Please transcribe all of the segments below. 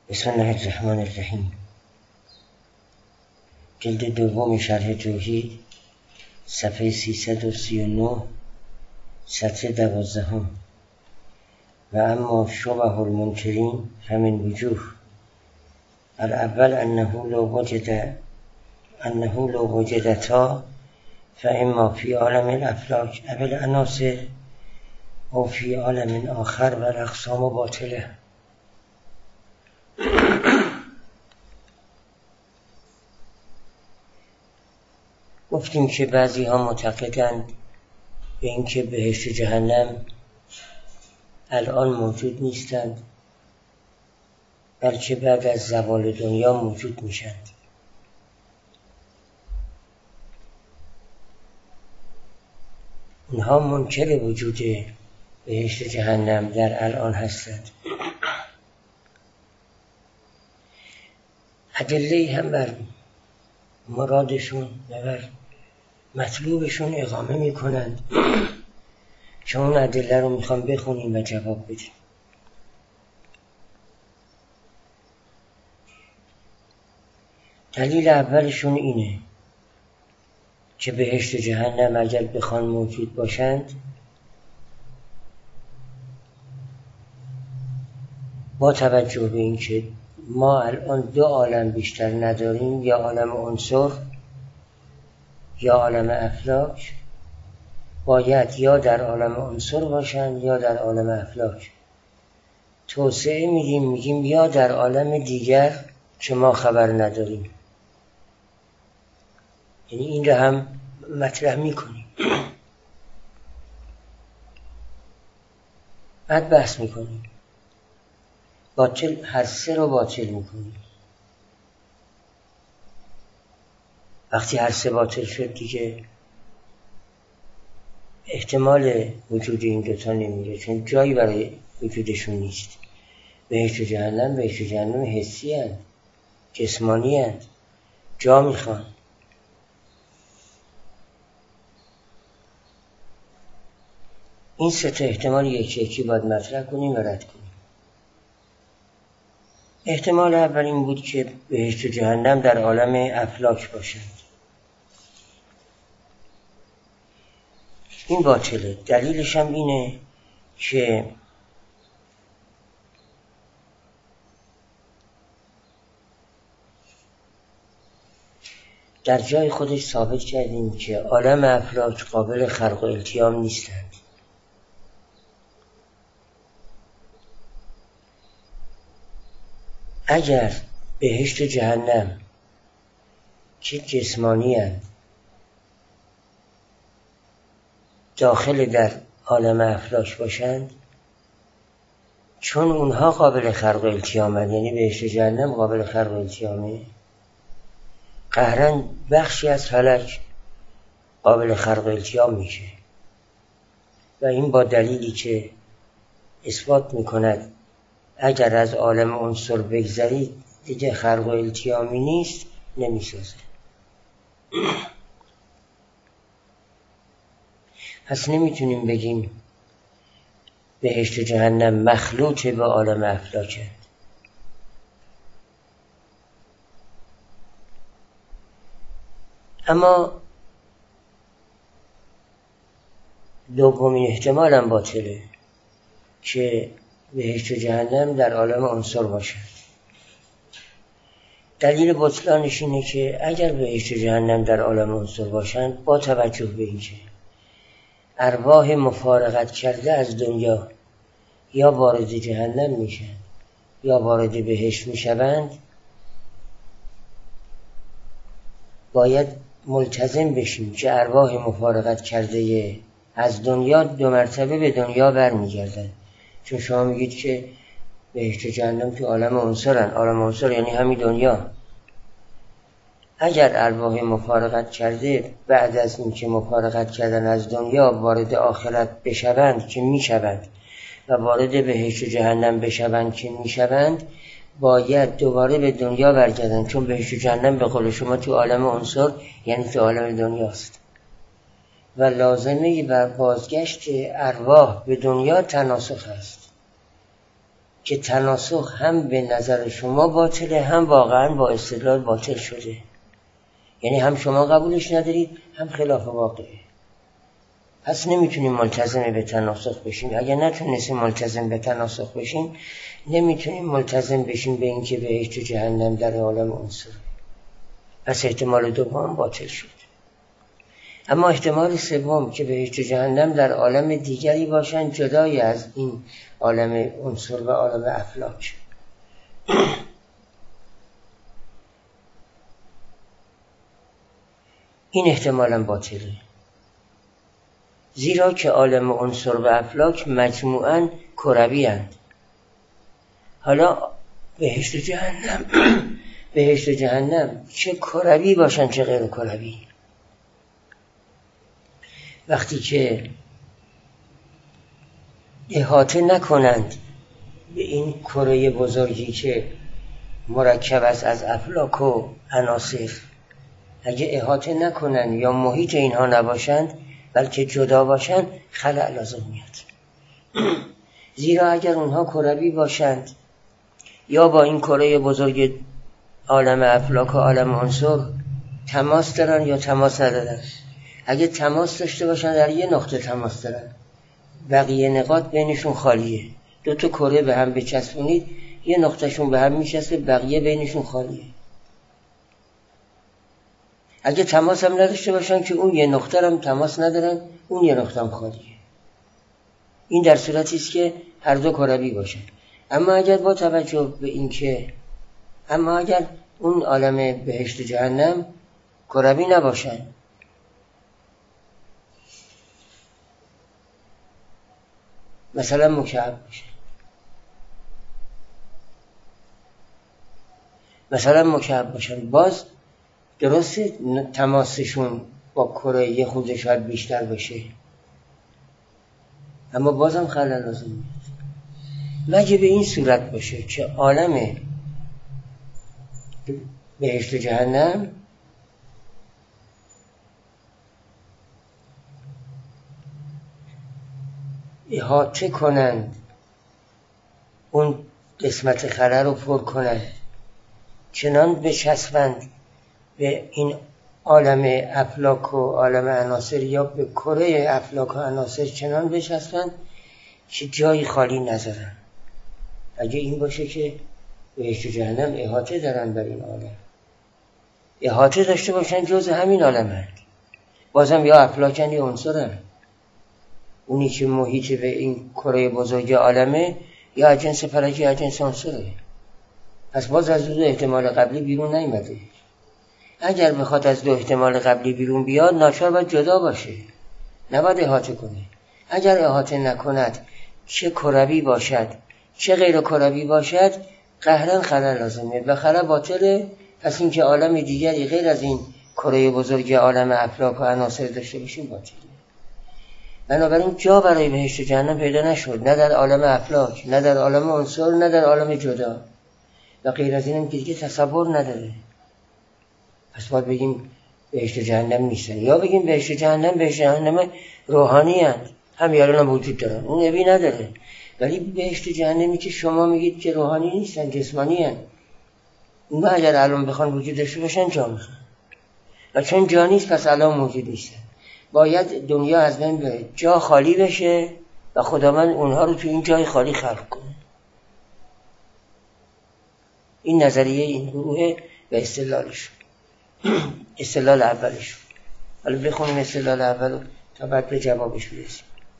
بسم الله الرحمن الرحیم. جلد دوم شرح توحید، صفحه 339، سطر 12. و اما شبه المنکرین فمن وجوه. الاول انه لو وجدتا فاما فی عالم الافلاک او العناصر او فی عالم آخر و الاقسام باطله. گفتیم که بعضی ها معتقدند به اینکه بهشت و جهنم الان موجود نیستند، بلکه بعد از زوال دنیا موجود میشند. اونها منکر وجود بهشت و جهنم در الان هستند. ادله هم بر مرادشون و بر مطلوبشون اقامه میکنند که اون ادله رو میخوام بخونیم و جواب بدیم. دلیل اولشون اینه که بهشت و جهنم اگر بخوان موجود باشند، با توجه به این که ما الان دو عالم بیشتر نداریم، یا عالم عنصر یا عالم افلاک، باید یا در عالم عنصر باشند یا در عالم افلاک. توسعه میگیم یا در عالم دیگر که ما خبر نداریم. یعنی این رو هم مطرح میکنیم، بعد بحث میکنیم، باطل هر سه رو باطل میکنیم. وقتی هر سه باطل شد دیگه احتمال وجود این دوتا نمیره، چون جایی برای وجودشون نیست. بهشت و جهنم حسی هست، جسمانی هست، جا میخوان. این سه تا احتمال یکی باید مطرح کنیم و رد کنیم. احتمال اول این بود که بهشت و جهنم در عالم افلاک باشند. این باطله. دلیلش هم اینه که در جای خودش ثابت کردیم که عالم افلاک قابل خلق و التیام نیستند. اگر بهشت و جهنم که جسمانی هستند داخل در عالم افلاک باشند، چون اونها قابل خلق و التیام هستند، یعنی بهشت و جهنم قابل خلق و التیامه، قهرن بخشی از فلک قابل خلق و التیام میشه. و این با دلیلی که اثبات میکند اگر از عالم عنصر بگذرید دیگه خلق و التیامی نیست، نمیسازه. پس نمیتونیم بگیم بهشت و جهنم مخلوط به عالم افلاک هست. اما دومین احتمال هم باطله که بهشت و جهنم در عالم عنصر باشد. دلیل بطلانش اینه که اگر بهشت و جهنم در عالم عنصر باشند، با توجه به اینکه ارواح مفارقت کرده از دنیا یا وارد جهنم میشن یا وارد بهشت میشوند، باید ملتزم بشیم که ارواح مفارقت کرده از دنیا 2 مرتبه به دنیا برمیگردن. چون شما میگید که بهشت و جهنم تو عالم عنصرن، عالم عنصر یعنی همین دنیا. اگر ارواح مفارقت کرده بعد از اینکه مفارقت کردن از دنیا وارد آخرت بشوند که میشوند و وارد بهشت و جهنم بشوند که میشوند، باید دوباره به دنیا برگردن، چون بهشت و جهنم به قول شما تو عالم عنصر یعنی تو عالم دنیاست و لازمه بر بازگشت ارواح به دنیا تناسخ است. که تناسخ هم به نظر شما باطله، هم واقعا با استدلال باطل شده. یعنی هم شما قبولش ندارید، هم خلاف واقعه. پس نمیتونیم ملتزم به تناسخ بشیم. اگر نتونستیم ملتزم به تناسخ بشیم، نمیتونیم ملتزم بشیم به اینکه بهشت و جهنم در عالم عنصر. پس احتمال دوم باطل شد. اما احتمال سوم که بهشت و جهنم در عالم دیگری باشند جدای از این عالم عنصر و عالم افلاک، این احتمالاً باطله. زیرا که عالم عنصر و افلاک مجموعاً کروی اند. حالا بهشت و جهنم چه کروی باشن چه غیر کروی، وقتی که احاطه نکنند به این کره بزرگی که مرکب است از افلاک و عناصر، اگه احاطه نکنند یا محیط اینها نباشند بلکه جدا باشند، خلأ لازم میاد. زیرا اگر اونها کروی باشند یا با این کره بزرگ عالم افلاک و عالم عنصر تماس دارن یا تماس ندارن، اگه تماس داشته باشن در یه نقطه تماس دارن، بقیه نقاط بینشون خالیه. دو تا کره به هم بچسبونید یه نقطهشون به هم میچسبه، بقیه بینشون خالیه. اگه تماس هم نداشته باشن که اون یه نقطه هم تماس ندارن، اون یه نقطه هم خالیه. این در صورتی است که هر دو کروی باشن. اما اگر با توجه به این که اگر اون عالم بهشت و جهنم کروی نباشن، مثلا مکعب باشن، باز درسته تماسشون با کره یه خود شاید بیشتر بشه، اما بازم خلل لازم میاد. مگه به این صورت باشه که عالم بهشت و جهنم احاطه کنند، اون قسمت خلا رو پر کنند، چنان بچسبند به این عالم افلاک و عالم عناصر یا به کره افلاک و عناصر، چنان بچسبند که جایی خالی نذارن. اگه این باشه که بهشت و جهنم احاطه دارن بر این عالم، احاطه داشته باشن جز همین عالم هست، بازم یا افلاکن یا عنصرن. اونی که محیط به این کره بزرگ عالمه یا اجنس فلکی یا اجنس عنصره. پس باز از دو احتمال قبلی بیرون نیامده. اگر بخواد از دو احتمال قبلی بیرون بیاد، ناچار باید جدا باشه، نباید احاطه کنه. اگر احاطه نکند، چه کروی باشد چه غیر کروی باشد، قهرن خلل لازمه و خلل باطله. پس این که عالم دیگری غیر از این کره بزرگ عالم افلاک و عناصر داشته باشیم باطله. بنابراین جا برای بهشت و جهنم پیدا نشد، نه در عالم افلاک، نه در عالم عنصر، نه در عالم جدا، و غیر از اینم که دیگه تصور نداره. پس باید بگیم بهشت و جهنم نیستن، یا بگیم بهشت و جهنم روحانی هست، هم یالان وجود دارن، اون ابی نداره. ولی بهشت و جهنمی که شما میگید که روحانی نیستن، جسمانی هست، اون اگر الان بخوان وجود داشته باشن جا میخوان، و چون جا نیست پس الان موجود نیستن. باید دنیا از بین بره، جا خالی بشه و خداوند اونها رو تو این جای خالی خلق کنه. این نظریه این گروه و استدلالش، استدلال اولش. حالا بخونیم استدلال اول تا بعد به جوابش برسیم.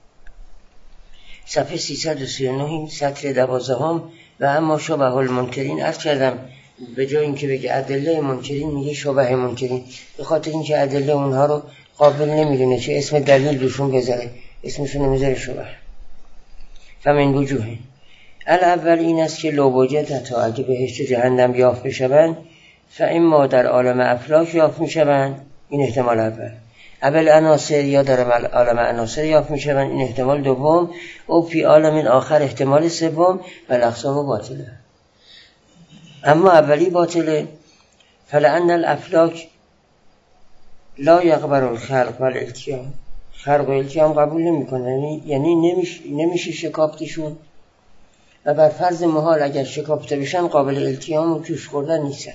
صفحه 339 سطر 12 و اما شبه المنکرین. عرض کردم به جای اینکه بگه ادله منکرین میگه شبه منکرین، به خاطر اینکه ادله اونها رو قابل نمیدونه چه اسم دلیل دوشون بذاره، اسمشون نمیذاره شبه. فمن وجوه الاول این است که لو وجد تا اگه بهشت جهنم یافت بشوند، فاما در عالم افلاک یافت میشوند، این احتمال اول عناصر یا در عالم عناصر یافت میشوند، این احتمال دوم، او فی عالم آخر احتمال سوم، و الاقسام باطله. اما اولی باطله. فلان الافلاک لا یقبل الخلق والالتیام، خلق و التیام قبول نمیکنه، یعنی نمیشه شکافتشون. و بر فرض محال اگر شکافته بشن قابل التیام و جوش خوردن نیستن.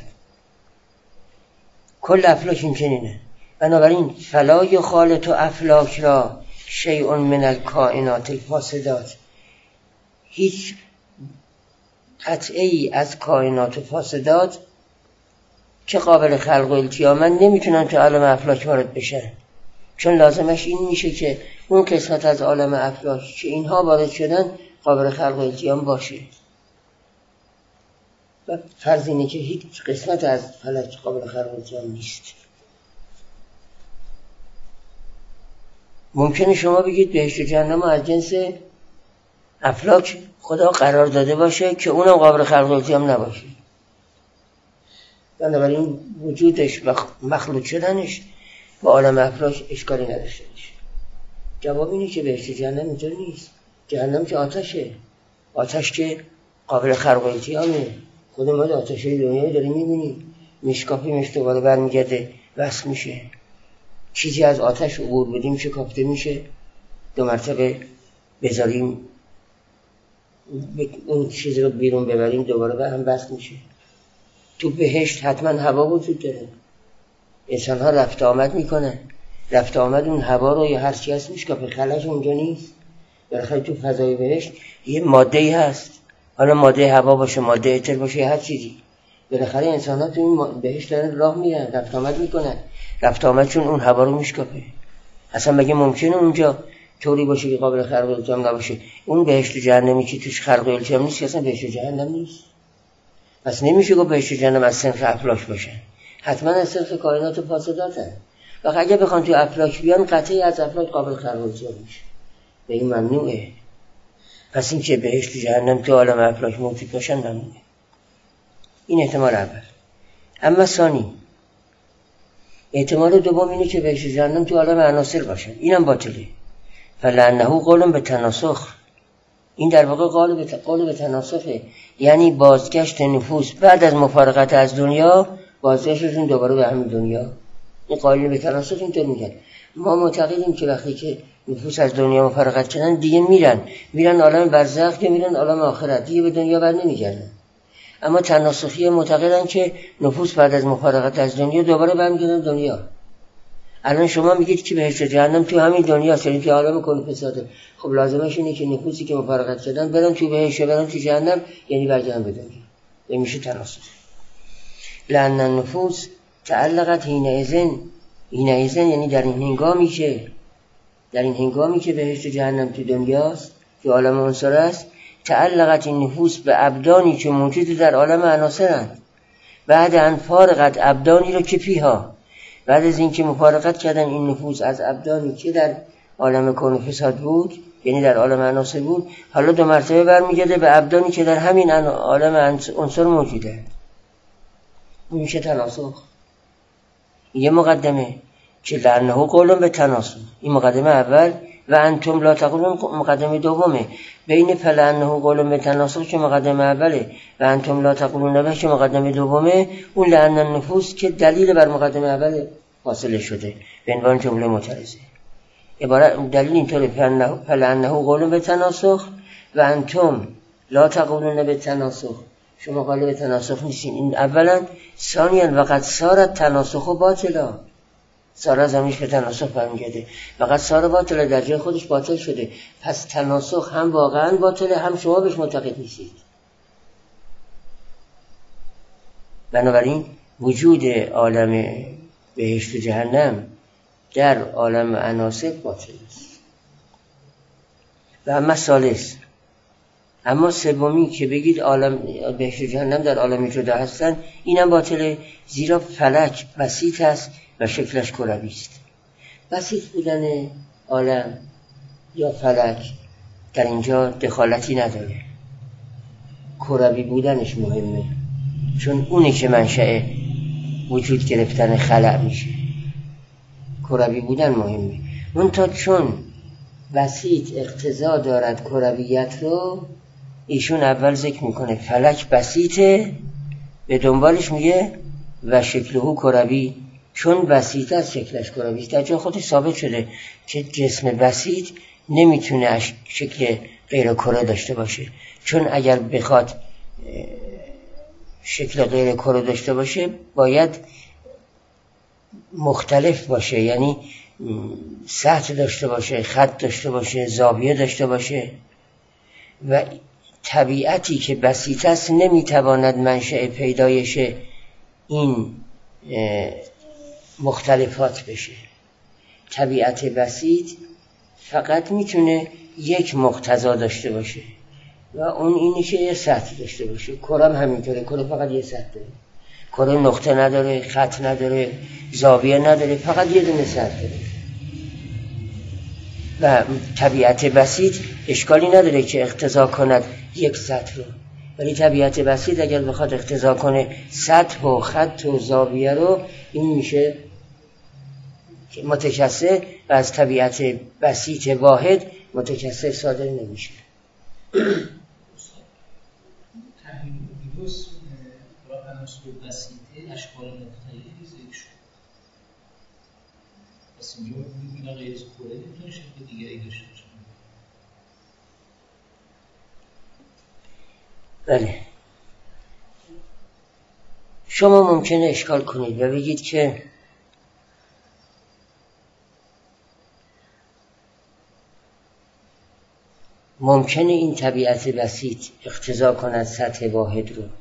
کل افلاک این چنینه. بنابراین فلا یخالط افلاک را شیء من الکائنات الفاسدات، هیچ قطعه ای از کائنات فاسدات که قابل خلق و التیامن نمیتونن تو عالم افلاک وارد بشن، چون لازمش این میشه که اون قسمت از عالم افلاک که اینها وارد شدن قابل خلق و التیام باشه. و فرض اینه که هیچ قسمت از فلک قابل خلق و التیام نیست. ممکنه شما بگید بهشت و جهنم از جنس افلاک خدا قرار داده باشه که اونم قابل خلق و التیام نباشه، بنابراین وجودش و مخلوط شدنش با عالم افلاک اشکالی نداشته باشه. جواب اینه که بهشت و جهنم اینطور نیست. جهنم که آتشه، آتش که قابل خلق و التیامه. خود ما آتشه دنیایی داریم میبینیم، میشکافیمش دوباره برمیگرده وصل میشه. چیزی از آتش عبور بدیم شکافته میشه، 2 مرتبه بذاریم اون چیز رو بیرون ببریم دوباره به هم وصل میشه. تو بهشت حتما هوا وجود داره، انسان ها رفت آمد میکنن، رفت آمد اون هوا رو یا هر چی هست میشکافه، خلاش اونجا نیست. بالاخره تو فضای بهشت یه ماده‌ای هست، حالا ماده هوا باشه، ماده اتر باشه، هر چیزی، بالاخره انسان ها تو این بهشت دارن راه میرن، رفت آمد میکنن، رفت آمدشون اون هوا رو میشکافه. اصلا مگه ممکنه اونجا طوری باشه که قابل خلق و التیام نباشه؟ اون بهشت جهنمی که توش خلق و التیام نیست اصلا بهشت جهنم نیست. پس نمیشه گفت بهشت جهنم از صنف افلاک باشه، حتما از صنف کائنات فاسداتن. و اگه بخوان تو افلاک بیان قطعی از افلاک قابل خلق و التیام میشه، به این ممنوعه. پس این که بهشت جهنم تو عالم افلاک موجود باشن ممنوعه. این احتمال اول. اما ثانی، احتمال دوم اینه که بهشت جهنم تو عالم عناصر باشن، اینم باطله. فلعنه قول به تناسخ، این در واقع قول به تناسخه، یعنی بازگشت نفوس بعد از مفارقت از دنیا، بازگشتشون دوباره به همین دنیا. این قائلین به تناسخ اینطور میگن. ما معتقدیم که وقتی که نفوس از دنیا مفارقت شدن دیگه میرن عالم برزخ، یا میرن عالم آخرت، دیگه به دنیا بر نمیگردن. اما تناسخی معتقدن که نفوس بعد از مفارقت از دنیا دوباره برمیگردن دنیا. الان شما میگید که بهشت جهنم تو همین دنیاست، یعنی که عالم کل فساده. خب لازمش اینه که نفوسی که مفارقت شدن برن تو بهشت، برن تو جهنم، یعنی برگردن به دنیا. این میشه تناسخ. لأن النفوس تعلقت حینئذ یعنی در این هنگامی که بهشت جهنم تو دنیاست، تو عالم عنصر است، تعلقت این نفوس به ابدانی که موجود در عالم عناصرند. بعد ان فارقت ابدانی رو که فیها، بعد از اینکه مفارقت کردن این نفوس از ابدانی که در عالم کون و فساد بود، یعنی در عالم عناصر بود، حالا 2 مرتبه برمیگرده به ابدانی که در همین عالم عنصر موجوده. این میشه تناسخ. یه مقدمه که لعنه قولن به تناسخ، این مقدمه اول. و انتم لا تقولون مقدمه دومه. بین فلعنه قولن به تناسخ که مقدمه اوله و انتم لا تقولون به که مقدمه دومه، اون لعن النفوس که دلیل بر مقدمه اول حاصل شده به عنوان جمله معترضه. عبارت دلیل اینطوره: فلعنه قولن به تناسخ و انتم لا تقولون به تناسخ، شما قائل به تناسخ نیستین. این اولا. ثانیاً وقد صارت تناسخ باطلا، سارا زمینش به تناسخ برمیگرده، فقط سارا باطله، در جای خودش باطل شده. پس تناسخ هم واقعا باطله، هم شما بهش معتقد نیستید. بنابراین وجود عالم بهشت و جهنم در عالم عناصر باطل است. و اما ثالث، اما سومی که بگید عالم بهشت و جهنم در عالم جدا هستن، اینم باطله، زیرا فلک بسیط است و شکلش کروی است. بسیط بودن عالم یا فلک در اینجا دخالتی نداره، کروی بودنش مهمه، چون اونی که منشأ وجود گرفتن خلأ میشه. کروی بودن مهمه. منتها چون بسیط اقتضا دارد کرویت رو، ایشون اول ذکر میکنه فلک بسیطه، به دنبالش میگه و شکلهو کروی، چون بسیط است شکلش کروی. در جای خودش ثابت شده که جسم بسیط نمیتونه شکل غیر کره داشته باشه، چون اگر بخواد شکل غیر کره داشته باشه باید مختلف باشه، یعنی سطح داشته باشه، خط داشته باشه، زاویه داشته باشه و طبیعتی که بسیط است نمیتواند منشأ پیدایش این مختلفات بشه. طبیعت بسیط فقط میتونه یک مقتضا داشته باشه و اون اینه که یه سطح داشته باشه. کره هم همینطوره، کره فقط یه سطح داره، کره نقطه نداره، خط نداره، زاویه نداره، فقط یه دونه سطح داره. و طبیعت بسیط اشکالی نداره که اقتضا کند یک سطح رو، ولی طبیعت بسیط اگر بخواد اقتضا کنه سطح و خط و زاویه رو، این میشه متکثر و از طبیعت بسیط واحد متکثر صادر نمیشه. تحلیل را عناصر بسیطه اشکال مختلفی ذکر شد. پس اینجا اینا غیر از کره میتونه شکل دیگری داشته باشه. بله. شما ممکنه اشکال کنید و بگید که ممکنه این طبیعت بسیط اقتضا کند سطح واحد رو،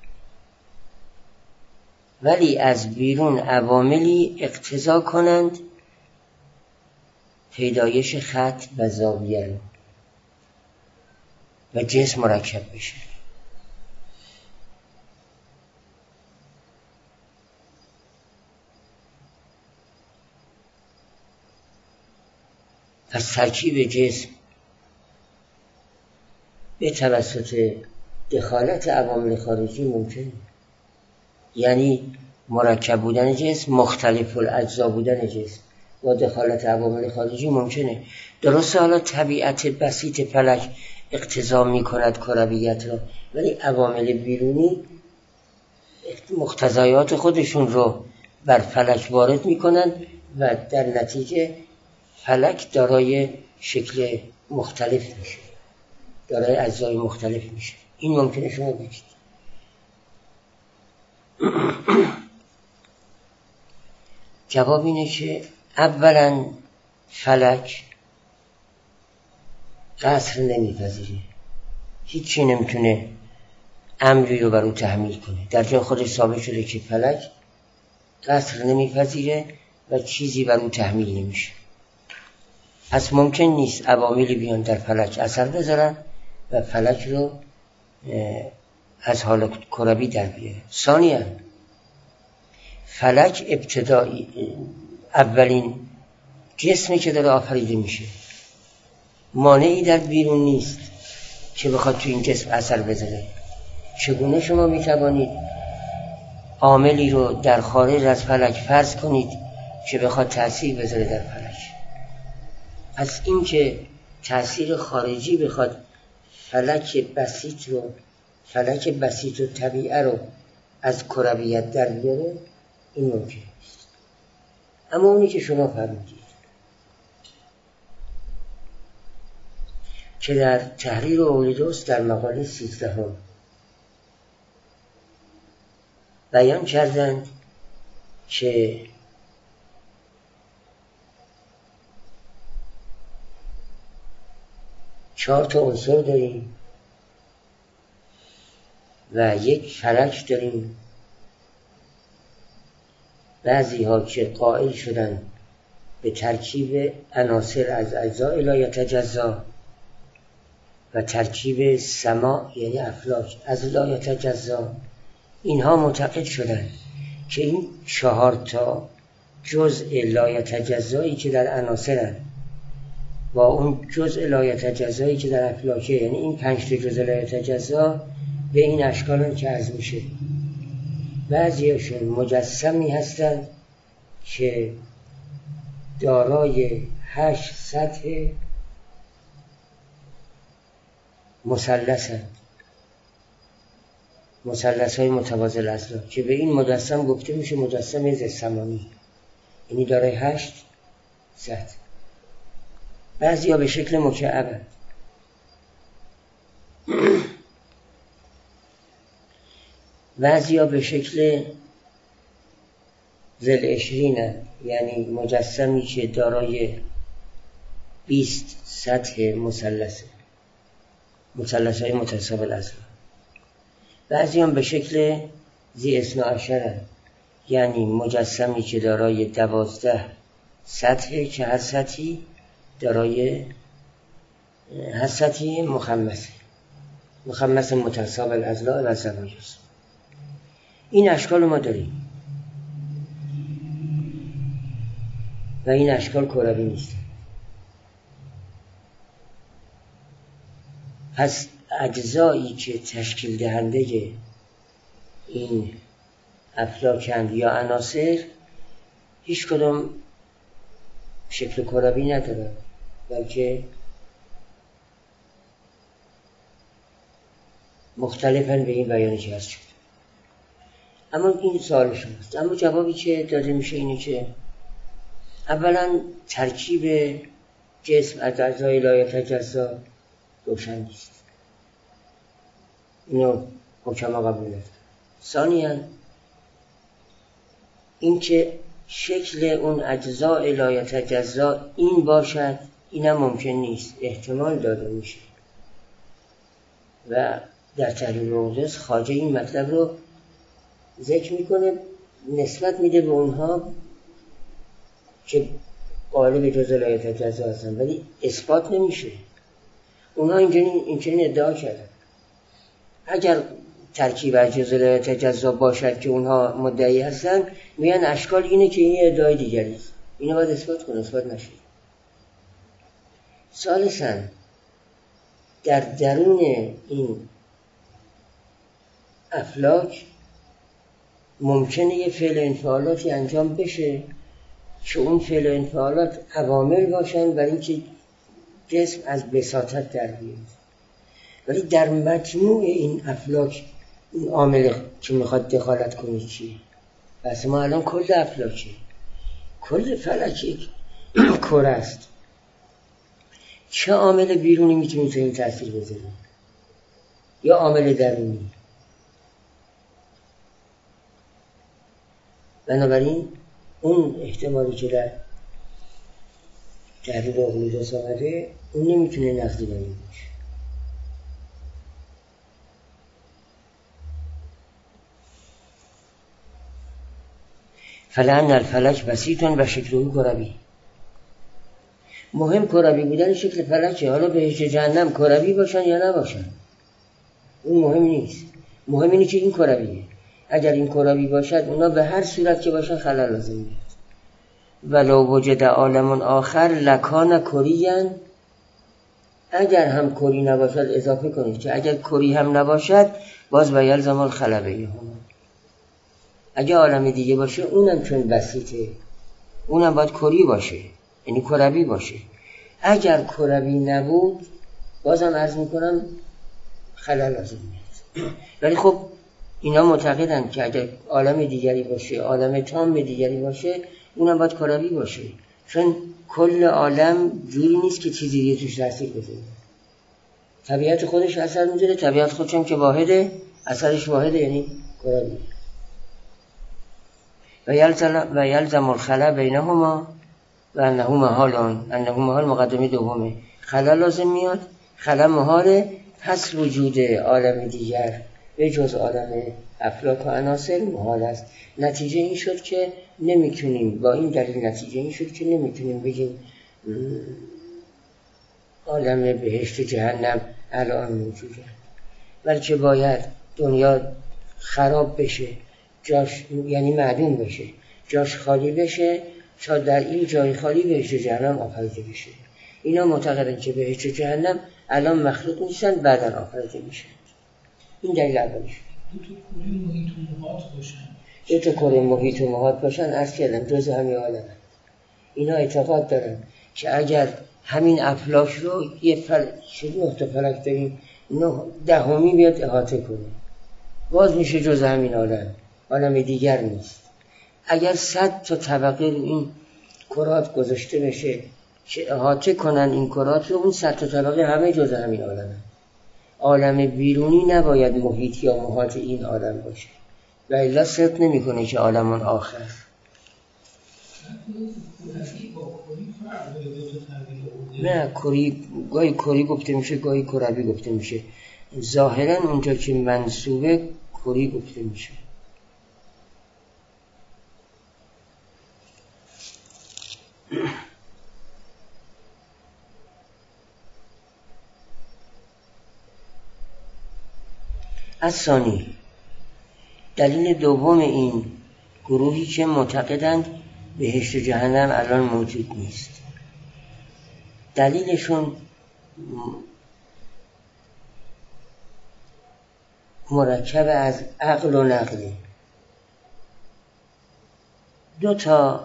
ولی از بیرون عواملی اقتضا کنند پیدایش خط و زاویه رو و جسم مرکب بشه. پس ترکیب جسم به توسط دخالت عوامل خارجی ممکنه، یعنی مرکب بودن جسم، مختلف الاجزا بودن جسم با دخالت عوامل خارجی ممکنه. درسته حالا طبیعت بسیط فلک اقتضا می کند کرویت را، ولی عوامل بیرونی مقتضیات خودشون رو بر فلک وارد می کنند و در نتیجه فلک دارای شکل مختلف میشه، دارای اجزای مختلف میشه. این ممکنه شما بگید. جواب اینه که اولا فلک قصر نمیپذیره، هیچی نمیتونه امری رو بر او تحمیل کنه. در جای خودش ثابت شده که فلک قصر نمیپذیره و چیزی بر او تحمیل نمیشه. پس ممکن نیست عواملی بیان در فلک اثر بذارن و فلک رو از حالت کروی در بیاره. ثانیاً فلک ابتدایی اولین جسمی که داره آفریده میشه، مانعی در بیرون نیست که بخواد تو این جسم اثر بذاره. چگونه شما میتوانید عاملی رو در خارج از فلک فرض کنید که بخواد تأثیر بذاره در فلک؟ پس این که تأثیر خارجی بخواد فلک بسیط و طبیعه رو از کرویت در بیاره، این ممکن نیست. اما اونی که شما فرمودید که در تحریر اولیدوس در مقاله 13 بیان کردند که چهار تا عنصر داریم و یک فلک داریم. بعضی ها که قائل شدن به ترکیب عناصر از اجزا لا یتجزا و ترکیب سما یعنی افلاک از لا یتجزا، اینها معتقد شدن که این 4 تا جزء لا یتجزایی که در عناصرن با اون جزء لا یتجزایی که در افلاکه، یعنی این 5 تا جزء لا یتجزا به این اشکالن که عرض میشه. بعضیشون مجسمی هستند که دارای 8 سطح مثلثند، مثلث‌های متوازی الاضلاع، که به این مجسم گفته میشه مجسم زسمانی، یعنی دارای 8 سطح. بعضیا به شکل مکعبند. بعضیا به شکل ذوالعشرین، یعنی مجسمی که دارای 20 سطح مثلث‌های متساوی الاضلاع. بعضی هم به شکل ذی اثنا عشر، یعنی مجسمی که دارای 12 سطح که هر سطحی دارای هر سطحی مخمس متساوی الاضلاع و زوایا. این اشکال ما داریم و این اشکال کروی نیست. پس اجزایی که تشکیل دهنده این افلاکند یا عناصر هیچ کدام شکل کروی نداره، بلکه مختلفن به این بیانی که هست شد. اما این سوال شماست. اما جوابی که داده میشه اینه که اولا ترکیب جسم از اجزای لایتجزا روشن نیست، اینو حکما قبول ندارن. ثانیاً این که شکل اون اجزای لایتجزا این باشد اینم ممکن نیست، احتمال داده میشه و در تحریر روضه خواجه این مطلب رو ذکر میکنه، نسبت میده به اونها که قالب جزء لایتجزا هستن، ولی اثبات نمیشه. اونها اینجوری ادعا کردن اگر ترکیب از جزء لایتجزا باشد که اونها مدعی هستن، میان اشکال اینه که این ادعای دیگری است، اینو باید اثبات کنه، اثبات نشه. ثالثاً در درون این افلاک ممکنه یه فعل انفعالاتی انجام بشه که اون فعل انفعالات عوامل باشن برای اینکه جسم از بساطت در بیاد، ولی در مجموع این افلاک این عامل که میخواد دخالت کنه چیه؟ بس ما الان کل افلاکه، کل فلک کره است، چه عامل بیرونی میتونه تو این تاثیر بذاره یا عامل درونی؟ بنابراین اون احتمالی که در تحریر اقلیدس آمده اون نمیتونه نقضی باشه. فلان الفلک بسیطن و شکله کروی. مهم کروی بودن شکل فلکه، حالا بهشت جهنم کروی باشن یا نباشن اون مهم نیست، مهم اینه که این کرویه. اگر این کروی باشد اونا به هر صورت که باشن خلل لازم میاد. ولو وجد عالم آخر لکان کریاً، اگر هم کری نباشد اضافه کنید که اگر کری هم نباشد باز باید زمان خلبه هم. اگر عالم دیگه باشه اونم چون بسیطه اونم باید کری باشه، یعنی کروی باشه. اگر کروی نبود بازم عرض میکنم خلل لازم میاد. ولی خب اینا معتقدن که اگر عالم دیگری باشه، عالم تام دیگری باشه، اونم باید کروی باشه، چون کل عالم جوری نیست که چیزی دیگه توش تاثیر بذاره. طبیعت خودش اثر میذاره، طبیعت خودش هم که واحده، اثرش واحده، یعنی کروی. و یلزم الخلا بینهما و انه محال مقدمه دومه. خلا لازم میاد، خلا محاله، پس وجود عالم دیگر به جز عالم افلاک و عناصر محال است. نتیجه این شد که نمیتونیم، با این دلیل نتیجه این شد که نمیتونیم بگیم عالم بهشت جهنم الان موجوده، بلکه باید دنیا خراب بشه، جاش یعنی معدوم بشه، جاش خالی بشه تا در این جای خالی بهشت جهنم آفریده بشه. اینا معتقدن که بهشت جهنم الان مخلوق نیستن، بعداً آفریده میشه. این دلیل اولیش. دو تا کره محیط و محاط باشن عرض کردم جزء همین عالم. اینا اعتقاد دارن که اگر همین افلاک رو یه نه تا فلک داریم، 10 بیاد احاطه کنه، باز میشه جزء همین عالم دیگر نیست. اگر 100 تا طبقه رو این کرات گذاشته بشه که احاطه کنن این کرات رو، اون 100 تا طبقه همه جزء همین عالم بیرونی نباید محیط یا محاط این عالم باشه. و الا صدق نمیکنه که عالم آخر. نه کری، گاهی کری گفته میشه، گاهی کربی گفته میشه. ظاهرا اونجا که منصوبه کری گفته میشه. از ثانی دلیل دوم این گروهی که معتقدند بهشت و جهنم الان موجود نیست، دلیلشون مرکب از عقل و نقل. دو تا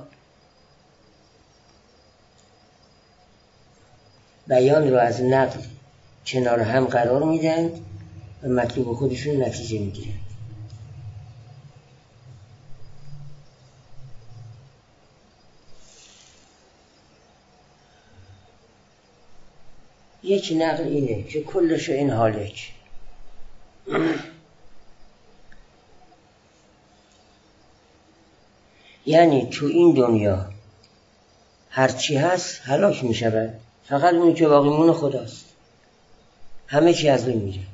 بیان رو از نقل کنار هم قرار میدن و مطلوب خودشون نتیجه میگیرن. یک نقل اینه که کل شیء هالک، یعنی تو این دنیا هرچی هست هلاک می شود، فقط اونی که باقی مون خداست، همه چی از بین میره.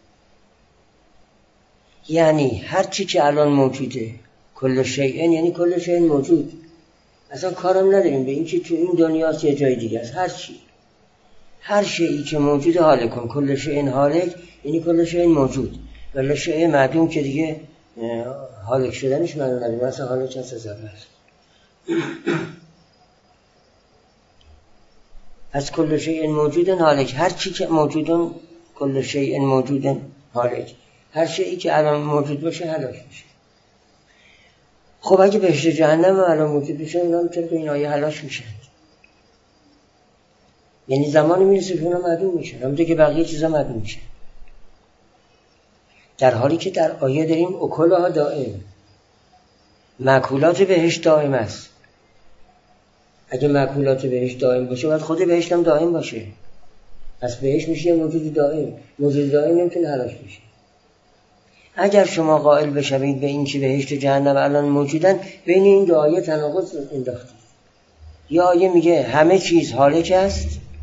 یعنی هرچی که الان موجوده، کل شیء یعنی کل شیء موجود، اصلا کارم نداریم به این که تو این دنیاست یا جای دیگه است، هر شیئی که موجوده هالکون، کل شیء هالک یعنی کل شیء موجود، ولی شیء معدوم که دیگه هالک شدنش معنی نداره، مثلا هالک هست ذره است. از کل شیء موجود هالک، هر چی که موجودن کل شیء موجود هالک، هر شیئی که الان موجود باشه هلاک میشه. خب اگه بهشت جهنم الان موجود بشه، اونا چرا به این آیه هلاک میشن؟ یعنی زمانی میرسه که اونا معدوم میشن، همونطور که بقیه چیزا معدوم میشن، در حالی که در آیه داریم اکلها دائم، مأکولات بهشت دائم است. اگه مأکولات بهشت دائم باشه باید خود بهشت هم دائم باشه، پس بهشت میشه موجود دائم، موجود دائم نمیتونه هلاک بشه. اگر شما قائل بشوید به این که بهشت جهنم الان موجودن، بین این دو آیه تناقض انداختید. یا آیه میگه همه چیز هالک است،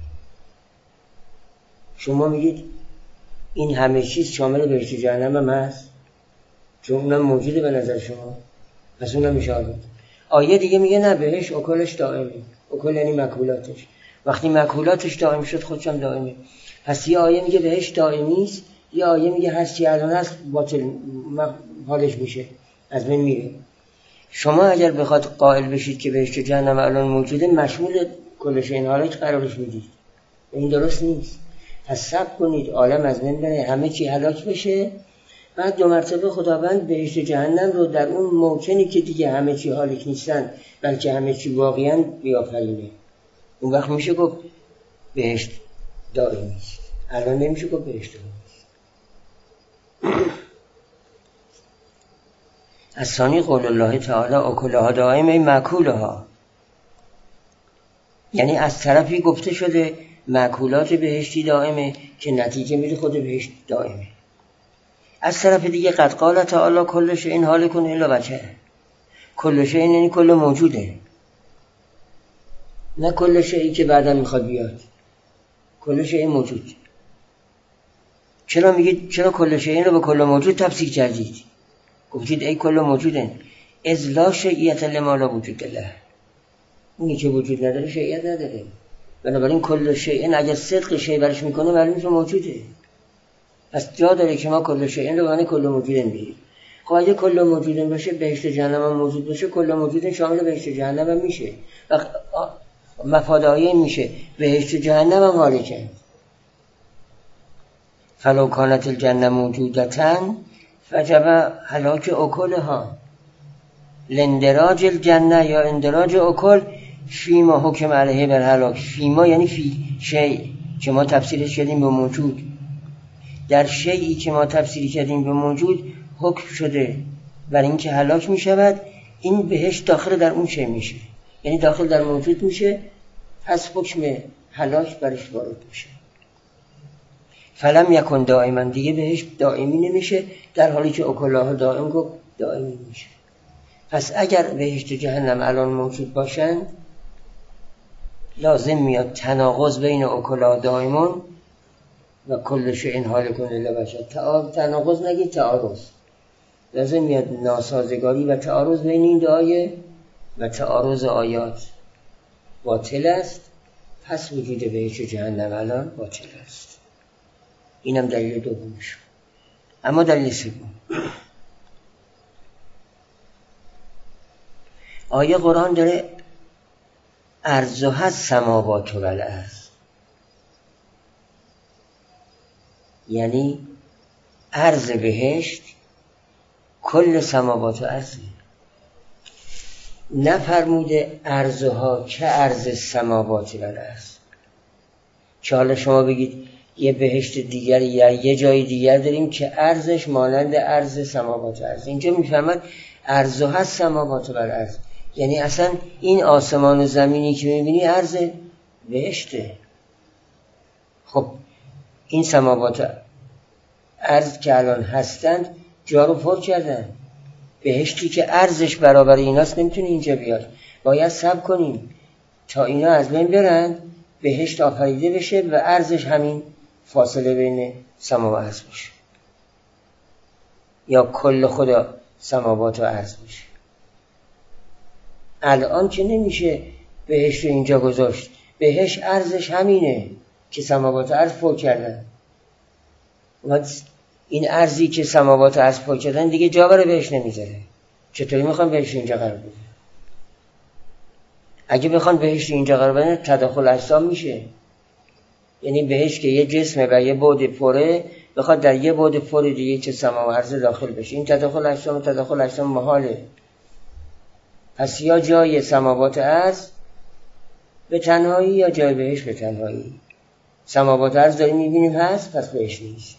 شما میگید این همه چیز شامل بهشت جهنم هم هست، چون اونم موجوده به نظر شما، پس اونم میشه هالک. آیه دیگه میگه نه، بهشت اکلش دائمه، اکل یعنی مأکولاتش، وقتی مأکولاتش دائم شد خودش هم دائمه. پس یه آیه میگه بهشت دائمی است، یه آیه میگه هر چی الان هست باطل حالش میشه، از بین میره. شما اگر بخواد قائل بشید که بهشت جهنم الان موجوده، مشمول کل شیء هالک قرارش میدید، این درست نیست. پس صبر کنید عالم از بین بره، همه چی هلاک بشه، بعد دو مرتبه خداوند بهشت جهنم رو در اون موطنی که دیگه همه چی هالک نیستن بلکه همه چی واقعا بیافرینه. اون وقت میشه گفت بهشت دائمی است، الان نمیشه گفت بهشت دائمی است. از ثانی قول الله تعالی اکلها دائم ای مأکولها، یعنی از طرفی گفته شده مأکولات بهشتی دائمه که نتیجه میده خود بهشت دائمه. از طرف دیگه قد قال تعالی کل شیء هالک الا وجهه، کل شیء یعنی کل موجوده، نه کل شیئی که بعدا میخواد بیاد، کل شیء موجود. چرا میگید چرا کل شیء رو به کل موجود تفسیر کردید؟ گفتید ای کل موجوده، اذ لا شیئیت لما لا وجود له، اونی که وجود نداره شیئیت نداره، بنابراین کل شیء اگر صدق شیء برش میکنه معلومه که موجوده، پس جا داره که ما کل شیء رو معنی کل موجوده میگیریم. خب اگه کل موجوده باشه بهشت جهنم هم موجود باشه، کل موجوده شامل بهشت جهنم هم میشه، مفاد آیه میشه بهشت جهنم هم هالکن. فلو کانت الجنه موجودتن فجب هلاک اکلها، لندراج الجنه یا اندراج اکل فیما حکم علیه بر هلاک. فیما یعنی فی شیء که ما تفسیرش کردیم به موجود، در شیئی که ما تفسیر کردیم به موجود حکم شده بر این که هلاک می شود، این بهش داخل در اون شیء میشه، یعنی داخل در موجود میشه، پس حکم هلاک برش وارد میشه. فلم یکن دائما، دیگه بهش دائمی نمیشه، در حالی که اکلها دائم گفت دائمی میشه. پس اگر بهشت و جهنم الان موجود باشن لازم میاد تناقض بین اکلا دائمون و کل شیء هالک الا وجهه. تناقض نگید، تعارض. لازم میاد ناسازگاری و تعارض بین این دو آیه و تعارض آیات باطل است، پس وجود بهشت و جهنم الان باطل است. اینم دلیل دومش. اما دلیل سوم، آیه قرآن داره ارضها السماوات و الارض، یعنی عرض بهشت کل سماوات و ارضه. نفرموده ارضها که ارض سماوات و الارض، که حالا شما بگید یه بهشت دیگر یا یه جای دیگر داریم که ارزش مانند ارض سماوات و ارض. اینجا میفرماد ارضها السماوات و الارض، یعنی اصلا این آسمان و زمینی که میبینی ارض بهشته. خب این سماوات ارض که الان هستند جا رو پر کردن. بهشتی که ارزش برابر ایناست نمیتونه اینجا بیاد، باید صبر کنیم تا اینا از بین برن، بهشت آفریده بشه و ارزش همین فاصله بین سما و ارض بشه، یا کل خدا سماوات و ارض بشه. الان که نمیشه بهشت رو اینجا گذاشت، بهشت ارزش همینه که سماوات و ارض پر کردن. این ارزی که سماوات و ارض پر کردن دیگه جا برای بهشت نمیذاره. چطوری میخوان بهشت اینجا قرار بده؟ اگه بخوان بهشت اینجا قرار بدن تداخل اجسام میشه، یعنی بهشت که یه جسمه و یه بعد پره بخواد در یه بعد پر دیگه که سما و ارض داخل بشه، این تداخل اجسام محاله. پس یا جای سماوات ارض به تنهایی یا جای بهشت به تنهایی. سماوات ارض داریم میبینیم هست، پس بهشت نیست.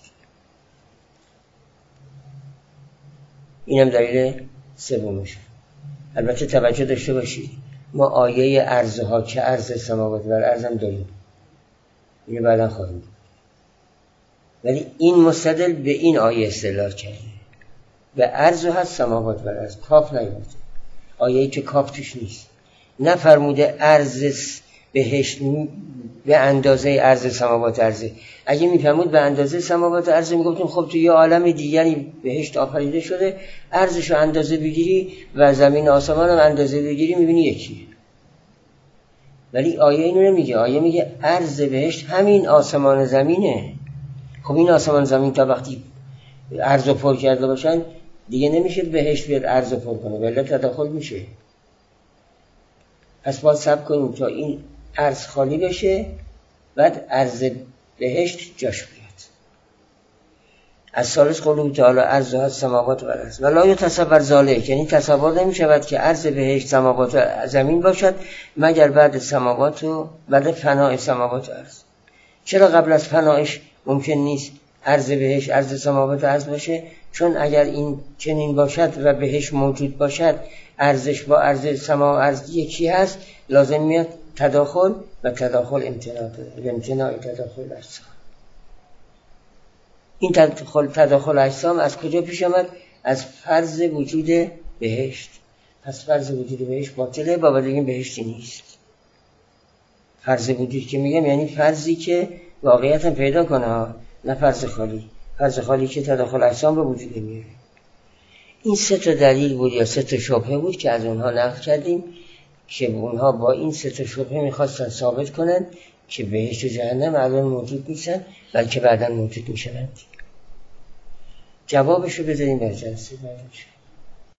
اینم دلیل سومش. البته توجه داشته باشید ما آیه ارضها که ارض سماوات و ارض هم داریم، اینو بعدا خواهیم دید، ولی این مستدل به این آیه استدلال کرده به ارضها السماوات و ارض، کاف نیورده، آیه‌ای که کاف توش نیست. نفرموده ارض بهشت به اندازه ارض سماوات ارضه. اگه میفهمود به اندازه سماوات ارضه میگفتیم خب تو یه عالم دیگری بهشت آفریده شده، ارضشو اندازه بگیری و زمین آسمان هم اندازه بگیری میبینی یکیه. ولی آیه اینو نمیگه، آیه میگه ارض بهشت همین آسمان زمینه. خب این آسمان زمین تا وقتی ارضو پر کرده باشن دیگه نمیشه بهشت بیاد ارضو پر کنه، ولی تداخل میشه. پس باید صبر کنیم تا این ارض خالی بشه، بعد ارض بهشت جاش بیاد. از ثالث قوله تعالی ارضها السماوات و الارض ولا یتصور ذلک، یعنی تصور نمی شود که ارض بهشت سماوات و زمین باشد مگر بعد سماوات و بعد فنای سماوات و ارض. چرا قبل از فنایش ممکن نیست ارض بهشت ارض سماوات و ارض باشه؟ چون اگر این چنین باشد و بهشت موجود باشد، ارزش با ارض سما و ارض یکی هست، لازم میاد تداخل و تداخل امتناع داره، امتناع تداخل اجسام. این تداخل اجسام از کجا پیش آمد؟ از فرض وجود بهشت. پس فرض وجود بهشت باطله، بابا دیگه بهشتی نیست. فرض وجود که میگم یعنی فرضی که واقعیت هم پیدا کنه، نه فرض خالی. فرض خالی که تداخل اجسام به وجود میاره. این سه تا دلیل بود یا سه تا شبهه بود که از اونها نقل کردیم که اونها با این سه تا شبهه میخواستن ثابت کنن که بهشت و جهنم الان موجود نیستن بلکه بعداً موجود میشن. جوابشو بذاریم در جلسه بعد.